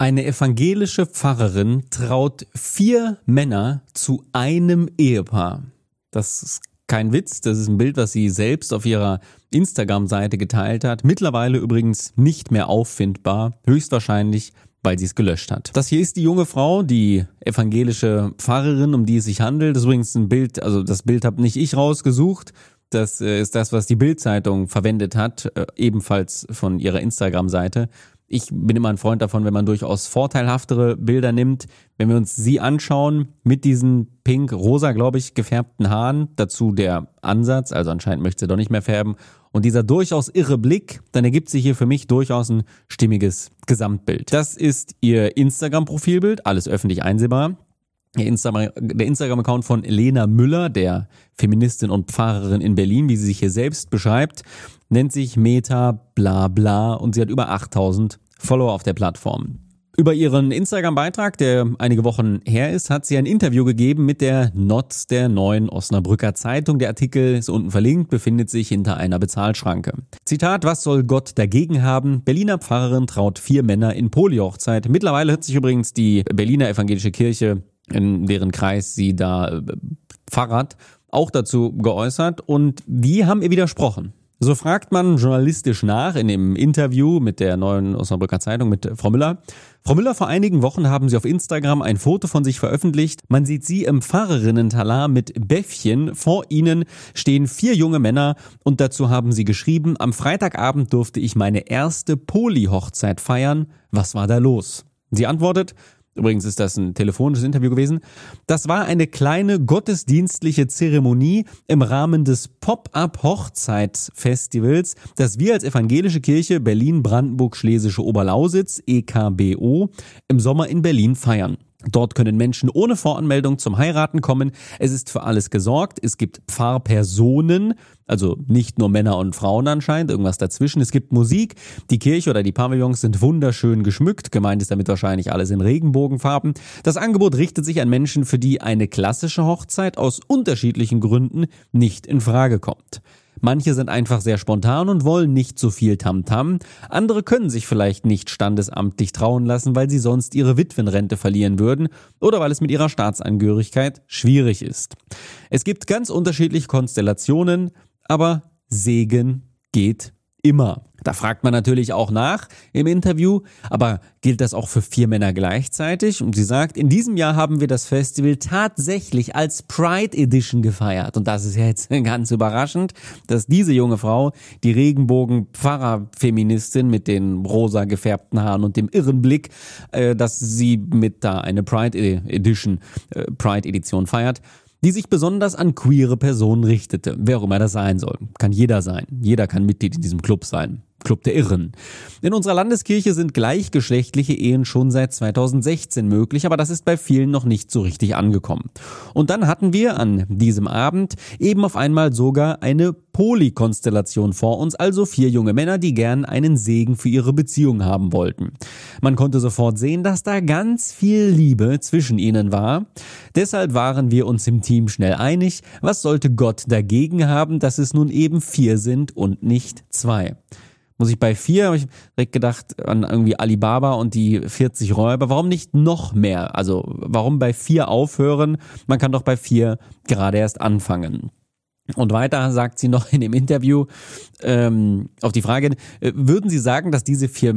Eine evangelische Pfarrerin traut 4 Männer zu einem Ehepaar. Das ist kein Witz, das ist ein Bild, was sie selbst auf ihrer Instagram-Seite geteilt hat. Mittlerweile übrigens nicht mehr auffindbar, höchstwahrscheinlich, weil sie es gelöscht hat. Das hier ist die junge Frau, die evangelische Pfarrerin, um die es sich handelt. Das ist übrigens ein Bild, also das Bild habe nicht ich rausgesucht. Das ist das, was die Bild-Zeitung verwendet hat, ebenfalls von ihrer Instagram-Seite. Ich bin immer ein Freund davon, wenn man durchaus vorteilhaftere Bilder nimmt. Wenn wir uns sie anschauen, mit diesen pink-rosa, glaube ich, gefärbten Haaren, dazu der Ansatz, also anscheinend möchte sie doch nicht mehr färben, und dieser durchaus irre Blick, dann ergibt sich hier für mich durchaus ein stimmiges Gesamtbild. Das ist ihr Instagram-Profilbild, alles öffentlich einsehbar. Der Instagram-Account von Lena Müller, der Feministin und Pfarrerin in Berlin, wie sie sich hier selbst beschreibt, nennt sich Meta bla bla und sie hat über 8000 Follower auf der Plattform. Über ihren Instagram-Beitrag, der einige Wochen her ist, hat sie ein Interview gegeben mit der NOZ der Neuen Osnabrücker Zeitung. Der Artikel ist unten verlinkt, befindet sich hinter einer Bezahlschranke. Zitat: Was soll Gott dagegen haben? Berliner Pfarrerin traut 4 Männer in Polyhochzeit. Mittlerweile hat sich übrigens die Berliner Evangelische Kirche, in deren Kreis sie da pfarrt, auch dazu geäußert und die haben ihr widersprochen. So fragt man journalistisch nach in dem Interview mit der Neuen Osnabrücker Zeitung mit Frau Müller. Frau Müller, vor einigen Wochen haben Sie auf Instagram ein Foto von sich veröffentlicht. Man sieht Sie im Pfarrerinnen-Talar mit Bäffchen. Vor Ihnen stehen 4 junge Männer und dazu haben Sie geschrieben: Am Freitagabend durfte ich meine erste Poly-Hochzeit feiern. Was war da los? Sie antwortet: Übrigens ist das ein telefonisches Interview gewesen. Das war eine kleine gottesdienstliche Zeremonie im Rahmen des Pop-up-Hochzeitsfestivals, das wir als Evangelische Kirche Berlin-Brandenburg-Schlesische Oberlausitz, EKBO, im Sommer in Berlin feiern. Dort können Menschen ohne Voranmeldung zum Heiraten kommen. Es ist für alles gesorgt. Es gibt Pfarrpersonen, also nicht nur Männer und Frauen anscheinend, irgendwas dazwischen. Es gibt Musik. Die Kirche oder die Pavillons sind wunderschön geschmückt. Gemeint ist damit wahrscheinlich alles in Regenbogenfarben. Das Angebot richtet sich an Menschen, für die eine klassische Hochzeit aus unterschiedlichen Gründen nicht in Frage kommt. Manche sind einfach sehr spontan und wollen nicht so viel Tamtam. Andere können sich vielleicht nicht standesamtlich trauen lassen, weil sie sonst ihre Witwenrente verlieren würden oder weil es mit ihrer Staatsangehörigkeit schwierig ist. Es gibt ganz unterschiedliche Konstellationen, aber Segen geht immer. Da fragt man natürlich auch nach im Interview, aber gilt das auch für 4 Männer gleichzeitig? Und sie sagt, in diesem Jahr haben wir das Festival tatsächlich als Pride Edition gefeiert. Und das ist ja jetzt ganz überraschend, dass diese junge Frau, die Regenbogen-Pfarrer-Feministin mit den rosa gefärbten Haaren und dem irren Blick, dass sie mit da eine Pride Edition feiert, die sich besonders an queere Personen richtete. Wer auch immer das sein soll. Kann jeder sein. Jeder kann Mitglied in diesem Club sein. Club der Irren. In unserer Landeskirche sind gleichgeschlechtliche Ehen schon seit 2016 möglich, aber das ist bei vielen noch nicht so richtig angekommen. Und dann hatten wir an diesem Abend eben auf einmal sogar eine Polykonstellation vor uns, also 4 junge Männer, die gern einen Segen für ihre Beziehung haben wollten. Man konnte sofort sehen, dass da ganz viel Liebe zwischen ihnen war. Deshalb waren wir uns im Team schnell einig, was sollte Gott dagegen haben, dass es nun eben 4 sind und nicht 2. Muss ich bei 4, habe ich direkt gedacht an irgendwie Alibaba und die 40 Räuber. Warum nicht noch mehr? Also warum bei 4 aufhören? Man kann doch bei 4 gerade erst anfangen. Und weiter sagt sie noch in dem Interview auf die Frage: Würden Sie sagen, diese 4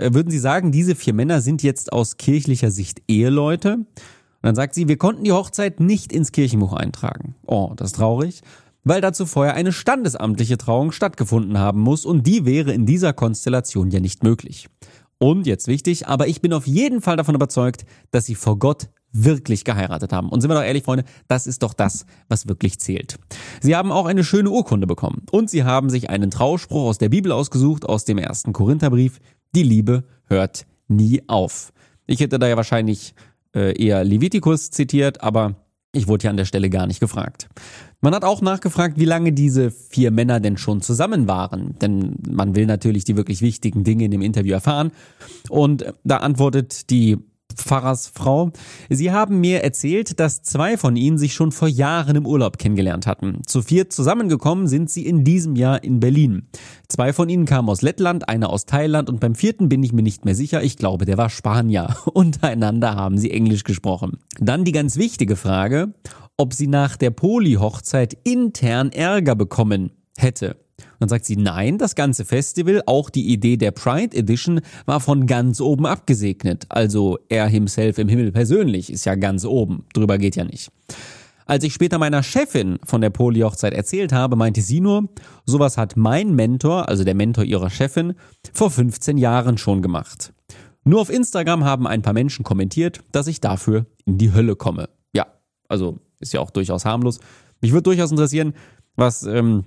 Männer sind jetzt aus kirchlicher Sicht Eheleute? Und dann sagt sie: Wir konnten die Hochzeit nicht ins Kirchenbuch eintragen. Oh, das ist traurig. Weil dazu vorher eine standesamtliche Trauung stattgefunden haben muss und die wäre in dieser Konstellation ja nicht möglich. Und jetzt wichtig, aber ich bin auf jeden Fall davon überzeugt, dass sie vor Gott wirklich geheiratet haben. Und sind wir doch ehrlich, Freunde, das ist doch das, was wirklich zählt. Sie haben auch eine schöne Urkunde bekommen und sie haben sich einen Trauspruch aus der Bibel ausgesucht, aus dem 1. Korintherbrief: Die Liebe hört nie auf. Ich hätte da ja wahrscheinlich eher Levitikus zitiert, aber ich wurde ja an der Stelle gar nicht gefragt. Man hat auch nachgefragt, wie lange diese 4 Männer denn schon zusammen waren. Denn man will natürlich die wirklich wichtigen Dinge in dem Interview erfahren. Und da antwortet die Pfarrersfrau. Sie haben mir erzählt, dass 2 von ihnen sich schon vor Jahren im Urlaub kennengelernt hatten. Zu 4 zusammengekommen sind sie in diesem Jahr in Berlin. 2 von ihnen kamen aus Lettland, einer aus Thailand und beim 4. bin ich mir nicht mehr sicher. Ich glaube, der war Spanier. Untereinander haben sie Englisch gesprochen. Dann die ganz wichtige Frage, ob sie nach der Poli-Hochzeit intern Ärger bekommen hätte. Und dann sagt sie, nein, das ganze Festival, auch die Idee der Pride Edition, war von ganz oben abgesegnet. Also er himself im Himmel persönlich ist ja ganz oben, drüber geht ja nicht. Als ich später meiner Chefin von der Poli-Hochzeit erzählt habe, meinte sie nur, sowas hat mein Mentor, also der Mentor ihrer Chefin, vor 15 Jahren schon gemacht. Nur auf Instagram haben ein paar Menschen kommentiert, dass ich dafür in die Hölle komme. Ja, also ist ja auch durchaus harmlos. Mich würde durchaus interessieren, was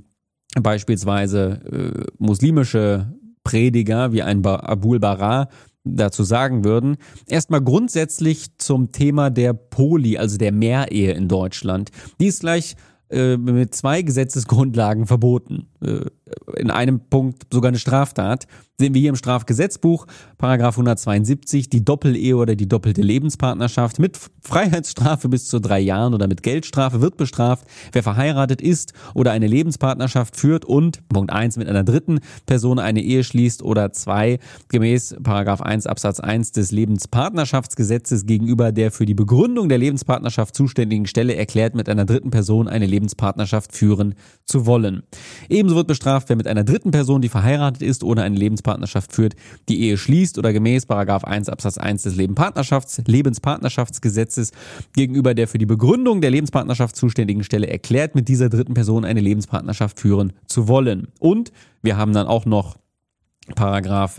beispielsweise muslimische Prediger wie ein Abul Bara dazu sagen würden. Erstmal grundsätzlich zum Thema der Poli, also der Mehrehe in Deutschland. Die ist gleich mit 2 Gesetzesgrundlagen verboten. In einem Punkt sogar eine Straftat. Sehen wir hier im Strafgesetzbuch, Paragraph 172, die Doppelehe oder die doppelte Lebenspartnerschaft mit Freiheitsstrafe bis zu 3 Jahren oder mit Geldstrafe wird bestraft, wer verheiratet ist oder eine Lebenspartnerschaft führt und Punkt 1 mit einer dritten Person eine Ehe schließt oder 2 gemäß Paragraph 1 Absatz 1 des Lebenspartnerschaftsgesetzes gegenüber der für die Begründung der Lebenspartnerschaft zuständigen Stelle erklärt, mit einer dritten Person eine Lebenspartnerschaft führen zu wollen. Ebenso wird bestraft, wer mit einer dritten Person, die verheiratet ist oder eine Lebenspartnerschaft führt, die Ehe schließt oder gemäß Paragraph 1 Absatz 1 des Lebenspartnerschaftsgesetzes gegenüber der für die Begründung der Lebenspartnerschaft zuständigen Stelle erklärt, mit dieser dritten Person eine Lebenspartnerschaft führen zu wollen. Und wir haben dann auch noch Paragraph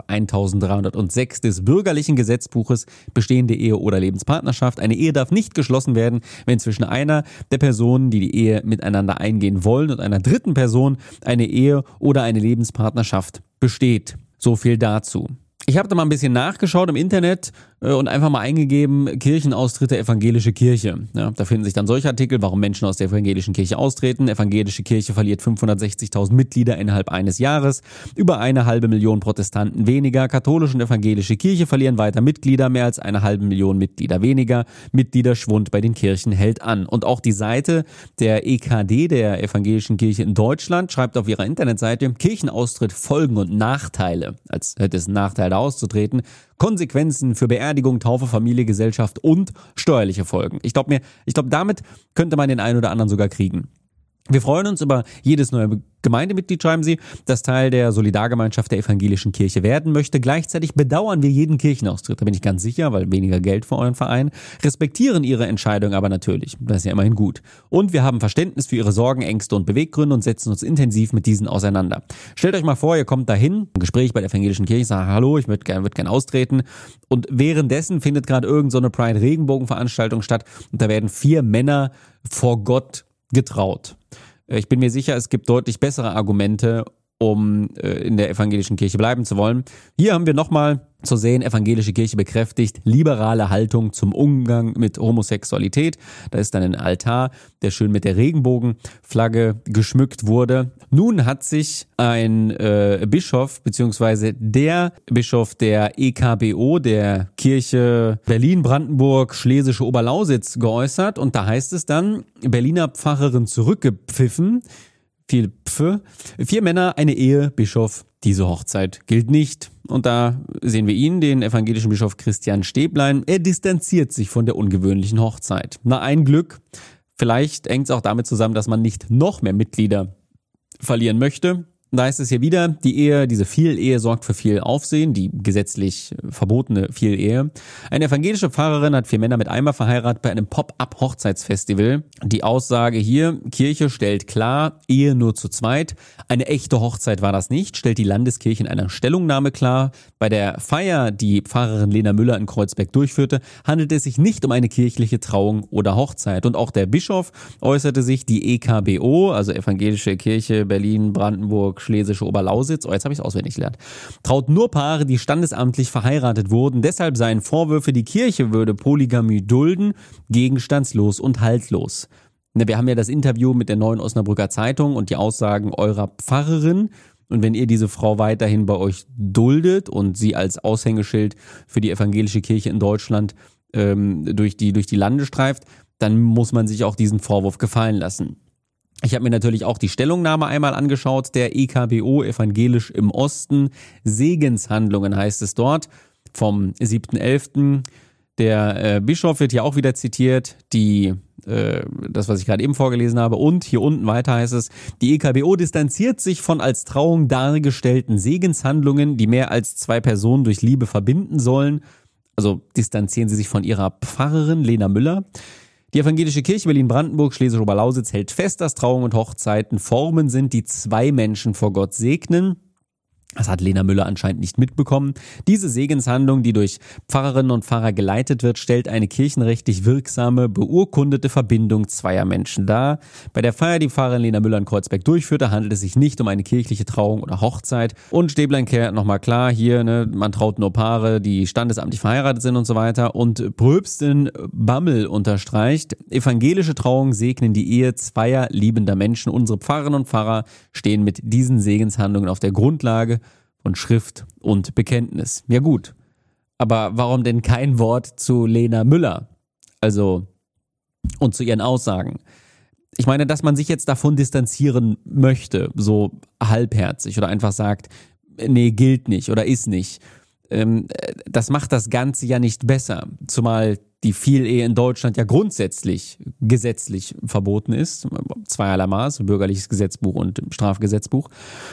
1306 des bürgerlichen Gesetzbuches, bestehende Ehe oder Lebenspartnerschaft. Eine Ehe darf nicht geschlossen werden, wenn zwischen einer der Personen, die die Ehe miteinander eingehen wollen, und einer dritten Person eine Ehe oder eine Lebenspartnerschaft besteht. So viel dazu. Ich habe da mal ein bisschen nachgeschaut im Internet und einfach mal eingegeben, Kirchenaustritt der evangelische Kirche. Ja, da finden sich dann solche Artikel, warum Menschen aus der evangelischen Kirche austreten. Evangelische Kirche verliert 560.000 Mitglieder innerhalb eines Jahres. Über 500.000 Protestanten weniger. Katholische und evangelische Kirche verlieren weiter Mitglieder. Mehr als 500.000 Mitglieder weniger. Mitgliederschwund bei den Kirchen hält an. Und auch die Seite der EKD, der evangelischen Kirche in Deutschland, schreibt auf ihrer Internetseite, Kirchenaustritt, Folgen und Nachteile. Als hätte es einen Nachteil, da auszutreten. Konsequenzen für Beerdigung, Taufe, Familie, Gesellschaft und steuerliche Folgen. Ich glaube, damit könnte man den einen oder anderen sogar kriegen. Wir freuen uns über jedes neue Gemeindemitglied, schreiben Sie, das Teil der Solidargemeinschaft der evangelischen Kirche werden möchte. Gleichzeitig bedauern wir jeden Kirchenaustritt, da bin ich ganz sicher, weil weniger Geld für euren Verein. Respektieren Ihre Entscheidung aber natürlich, das ist ja immerhin gut. Und wir haben Verständnis für Ihre Sorgen, Ängste und Beweggründe und setzen uns intensiv mit diesen auseinander. Stellt euch mal vor, ihr kommt dahin, ein Gespräch bei der evangelischen Kirche, sagt, hallo, ich würde gern austreten, und währenddessen findet gerade irgend so eine Pride-Regenbogen-Veranstaltung statt und da werden 4 Männer vor Gott getraut. Ich bin mir sicher, es gibt deutlich bessere Argumente, um in der evangelischen Kirche bleiben zu wollen. Hier haben wir nochmal zu sehen, evangelische Kirche bekräftigt liberale Haltung zum Umgang mit Homosexualität. Da ist dann ein Altar, der schön mit der Regenbogenflagge geschmückt wurde. Nun hat sich ein Bischof, beziehungsweise der Bischof der EKBO, der Kirche Berlin-Brandenburg, Schlesische Oberlausitz, geäußert. Und da heißt es dann, Berliner Pfarrerin zurückgepfiffen, viel Pf, 4 Männer, eine Ehe, Bischof, diese Hochzeit gilt nicht. Und da sehen wir ihn, den evangelischen Bischof Christian Stäblein. Er distanziert sich von der ungewöhnlichen Hochzeit. Na, ein Glück. Vielleicht hängt es auch damit zusammen, dass man nicht noch mehr Mitglieder verlieren möchte. Da heißt es hier wieder, die Ehe, diese Vielehe sorgt für viel Aufsehen, die gesetzlich verbotene Vielehe. Eine evangelische Pfarrerin hat 4 Männer mit einmal verheiratet bei einem Pop-up-Hochzeitsfestival. Die Aussage hier, Kirche stellt klar, Ehe nur zu zweit. Eine echte Hochzeit war das nicht, stellt die Landeskirche in einer Stellungnahme klar. Bei der Feier, die Pfarrerin Lena Müller in Kreuzberg durchführte, handelt es sich nicht um eine kirchliche Trauung oder Hochzeit. Und auch der Bischof äußerte sich, die EKBO, also Evangelische Kirche Berlin, Brandenburg, Schlesische Oberlausitz, jetzt habe ich es auswendig gelernt, traut nur Paare, die standesamtlich verheiratet wurden. Deshalb seien Vorwürfe, die Kirche würde Polygamie dulden, gegenstandslos und haltlos. Wir haben ja das Interview mit der Neuen Osnabrücker Zeitung und die Aussagen eurer Pfarrerin. Und wenn ihr diese Frau weiterhin bei euch duldet und sie als Aushängeschild für die evangelische Kirche in Deutschland durch die Lande streift, dann muss man sich auch diesen Vorwurf gefallen lassen. Ich habe mir natürlich auch die Stellungnahme einmal angeschaut, der EKBO Evangelisch im Osten. Segenshandlungen heißt es dort, vom 7.11. Der Bischof wird hier auch wieder zitiert, das, was ich gerade eben vorgelesen habe. Und hier unten weiter heißt es, die EKBO distanziert sich von als Trauung dargestellten Segenshandlungen, die mehr als 2 Personen durch Liebe verbinden sollen. Also distanzieren sie sich von ihrer Pfarrerin Lena Müller. Die Evangelische Kirche Berlin-Brandenburg, Schleswig-Oberlausitz hält fest, dass Trauung und Hochzeiten Formen sind, die 2 Menschen vor Gott segnen. Das hat Lena Müller anscheinend nicht mitbekommen. Diese Segenshandlung, die durch Pfarrerinnen und Pfarrer geleitet wird, stellt eine kirchenrechtlich wirksame, beurkundete Verbindung 2 Menschen dar. Bei der Feier, die Pfarrerin Lena Müller in Kreuzberg durchführte, handelt es sich nicht um eine kirchliche Trauung oder Hochzeit. Und Stäblein kehrt nochmal klar hier, man traut nur Paare, die standesamtlich verheiratet sind und so weiter. Und Pröpstin Bammel unterstreicht, evangelische Trauungen segnen die Ehe 2 liebender Menschen. Unsere Pfarrerinnen und Pfarrer stehen mit diesen Segenshandlungen auf der Grundlage von Schrift und Bekenntnis. Ja gut, aber warum denn kein Wort zu Lena Müller? Also, und zu ihren Aussagen. Ich meine, dass man sich jetzt davon distanzieren möchte, so halbherzig oder einfach sagt, nee, gilt nicht oder ist nicht. Das macht das Ganze ja nicht besser. Zumal die Vielehe in Deutschland ja grundsätzlich gesetzlich verboten ist. Zweierlei Maß, bürgerliches Gesetzbuch und Strafgesetzbuch.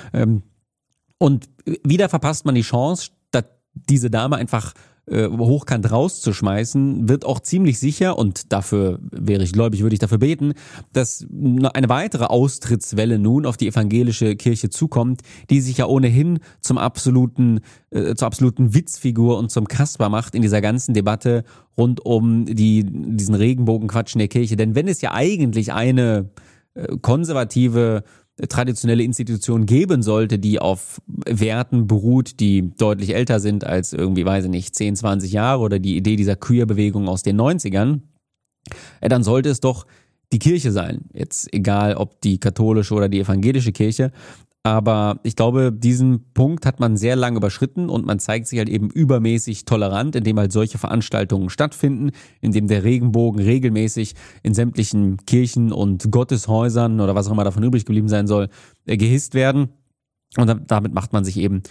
Und wieder verpasst man die Chance, statt diese Dame einfach hochkant rauszuschmeißen, wird auch ziemlich sicher, und dafür wäre ich gläubig, würde ich dafür beten, dass eine weitere Austrittswelle nun auf die evangelische Kirche zukommt, die sich ja ohnehin zur absoluten Witzfigur und zum Kasper macht in dieser ganzen Debatte rund um diesen Regenbogenquatsch in der Kirche. Denn wenn es ja eigentlich eine konservative traditionelle Institution geben sollte, die auf Werten beruht, die deutlich älter sind als irgendwie, weiß ich nicht, 10, 20 Jahre oder die Idee dieser Queer-Bewegung aus den 90ern, dann sollte es doch die Kirche sein. Jetzt egal, ob die katholische oder die evangelische Kirche. Aber ich glaube, diesen Punkt hat man sehr lange überschritten und man zeigt sich halt eben übermäßig tolerant, indem halt solche Veranstaltungen stattfinden, indem der Regenbogen regelmäßig in sämtlichen Kirchen und Gotteshäusern oder was auch immer davon übrig geblieben sein soll, gehisst werden. Und damit macht man sich eben,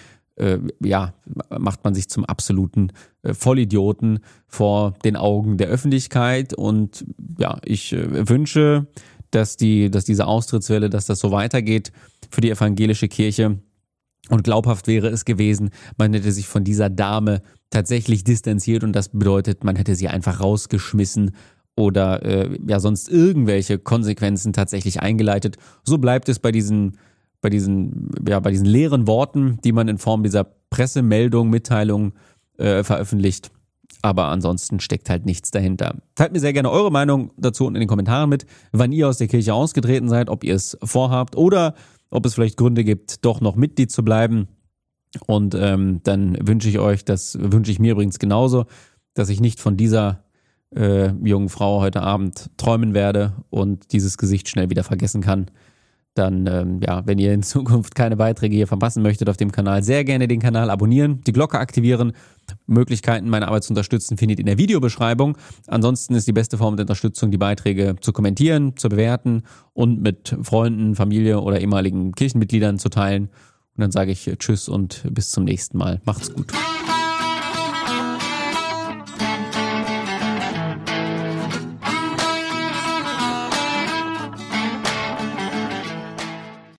zum absoluten Vollidioten vor den Augen der Öffentlichkeit. Und ja, ich wünsche, dass diese Austrittswelle, dass das so weitergeht für die evangelische Kirche. Und glaubhaft wäre es gewesen, man hätte sich von dieser Dame tatsächlich distanziert, und das bedeutet, man hätte sie einfach rausgeschmissen oder sonst irgendwelche Konsequenzen tatsächlich eingeleitet. So bleibt es bei diesen leeren Worten, die man in Form dieser Pressemeldung, Mitteilung veröffentlicht. Aber ansonsten steckt halt nichts dahinter. Teilt mir sehr gerne eure Meinung dazu unten in den Kommentaren mit, wann ihr aus der Kirche ausgetreten seid, ob ihr es vorhabt oder ob es vielleicht Gründe gibt, doch noch Mitglied zu bleiben. Und dann wünsche ich mir übrigens genauso, dass ich nicht von dieser jungen Frau heute Abend träumen werde und dieses Gesicht schnell wieder vergessen kann. Dann, wenn ihr in Zukunft keine Beiträge hier verpassen möchtet auf dem Kanal, sehr gerne den Kanal abonnieren, die Glocke aktivieren. Möglichkeiten, meine Arbeit zu unterstützen, findet ihr in der Videobeschreibung. Ansonsten ist die beste Form der Unterstützung, die Beiträge zu kommentieren, zu bewerten und mit Freunden, Familie oder ehemaligen Kirchenmitgliedern zu teilen. Und dann sage ich Tschüss und bis zum nächsten Mal. Macht's gut.